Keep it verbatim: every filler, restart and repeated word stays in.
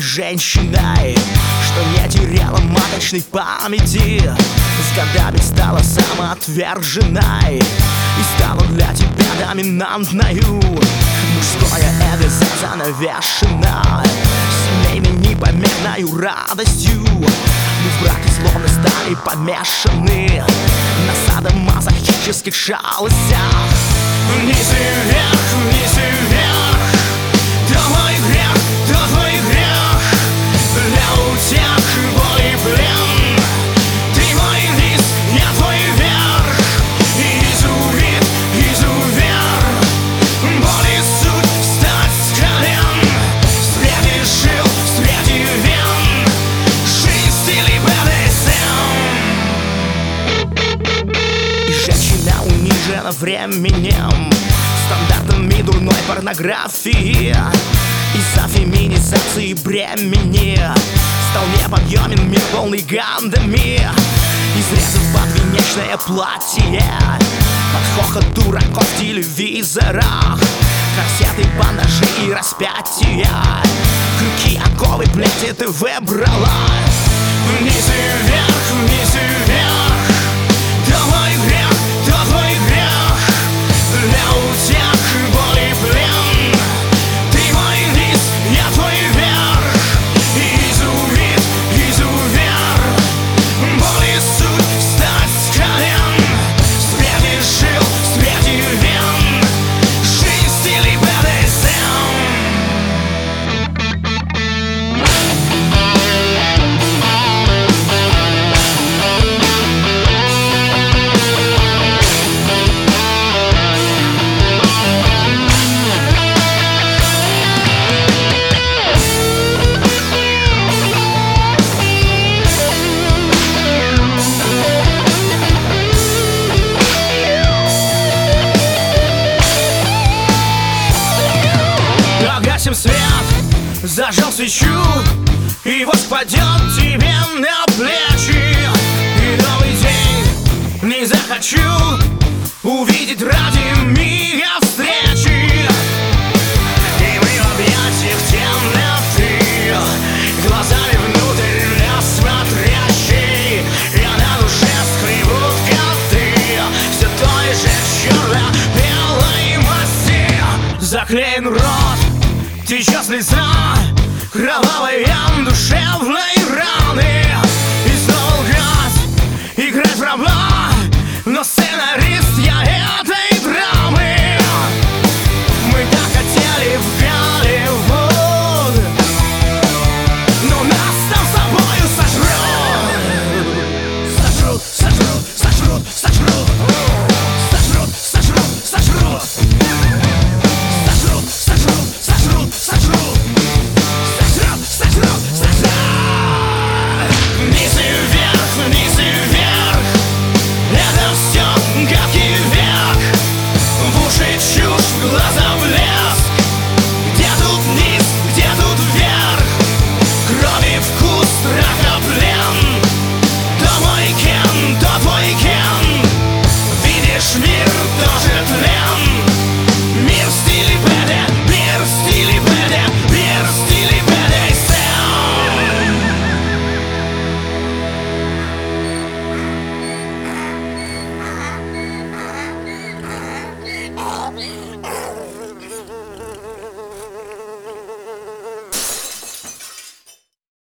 женщиной, что не теряла маточной памяти, с годами стала самоотверженной и стала для тебя доминантною. Мужское эго занавешено семейной непомерною радостью. Мы в браке словно стали помешаны на садомазохических шалостях. Вниз и вверх, вниз и вверх, твой грех, твой грех, для утех боли плен. Ты мой низ, я твой верх, изувид, изувер, боли суть встать с колен, среди жил, среди вен, жизнь в стиле бэ дэ эс эм. И женщина унижена временем, стандартами дурной порнографии. Из-за феминизации бремени стал неподъемен мир, полный гандами, изрезав подвенечное платье под хохот дураков в телевизорах, корсеты, бандажи и распятия, крюки, оковы, плети ты выбрала. Вниз и вверх, вниз и вверх, твой грех, твой грех, для утех боли плен. Ты мой низ, я твой верх, изувид, изувер, боли суть встать с колен, среди жил, среди вен, жизнь в стиле бэ дэ эс Погасим свет, зажжем свечу, и воск падет тебе на плечи. И новый день не захочу увидеть ради мига встречи. И мы в объятиях темноты, глазами внутрь лес смотрящий, и на душе скребут коты все той же черно-белой масти. Заклеен рот, течет слеза, кровавая душевная.